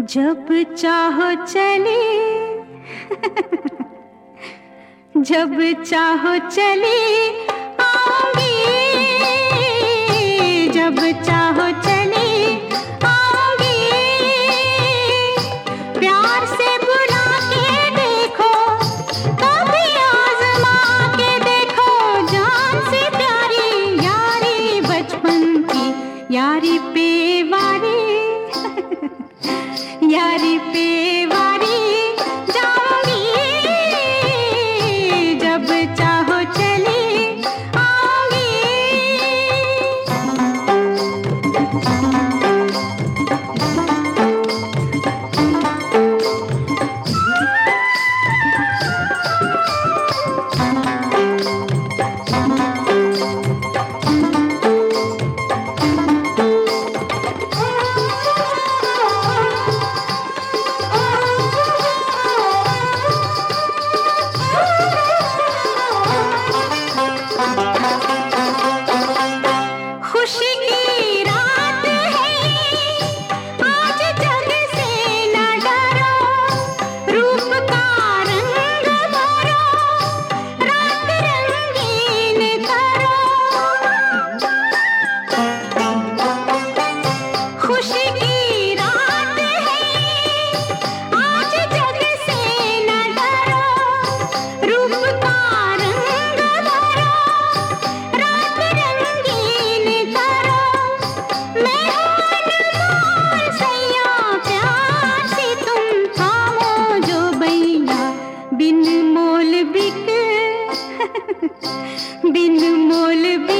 जब चाहो चली जब चाहो चली आऊंगी, जब चाहो चली आऊंगी। प्यार से बुला के देखो, कभी आजमा के देखो। जान से प्यारी यारी बचपन की यारी पे वारी यारी पे वारी जाऊंगी, जब चाहो चली आऊंगी। खुशी की रात है आज, जग से न डरो। रूप का रंग भरो, रात रंगीन करो। खुशी की रात है आज, जग से न डरो। रूप का रंग भरो, रात रंगीन करो। मैं हूँ अनमोल सैया, प्यार से तुम थामो जो बैया। बिन मोल बिक बिन मोल बिक